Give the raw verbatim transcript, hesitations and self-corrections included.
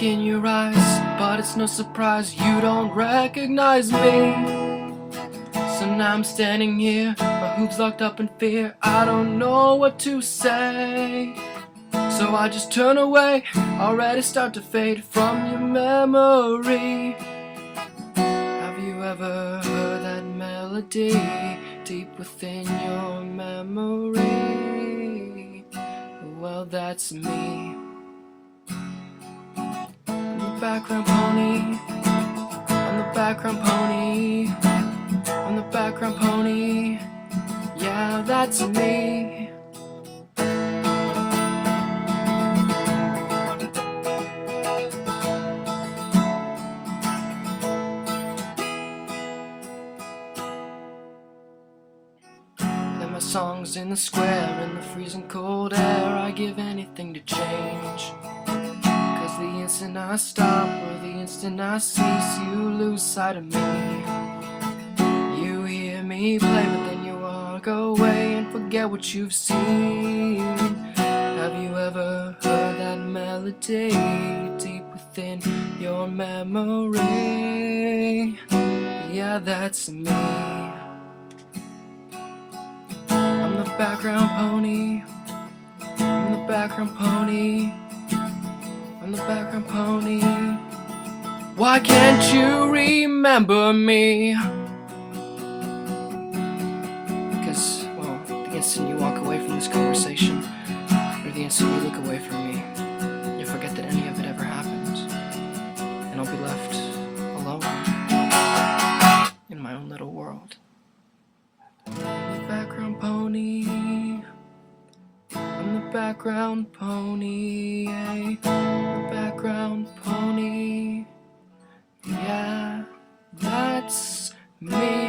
look in your eyes, but it's no surprise you don't recognize me. So now I'm standing here, my hooves locked up in fear. I don't know what to say, so I just turn away, already start to fade from your memory. Have you ever heard that melody deep within your memory? Well, that's me. I'm the background pony, I'm the background pony, I'm the background pony, yeah, that's me. Play my songs in the square, in the freezing cold air. I give anything to change, cause the instant I stop or the instant I cease, you lose sight of me. You hear me play, but then you walk away and forget what you've seen. Have you ever heard that melody deep within your memory? Yeah, that's me. I'm the background pony, I'm the background pony, I'm the background pony. Why can't you remember me? Because, well, the instant you walk away from this conversation, or the instant you look away from me, you forget that any of it ever happened, and I'll be left alone in my own little world. I'm the background pony, I'm the background pony, I'm the background pony, yeah, that's me.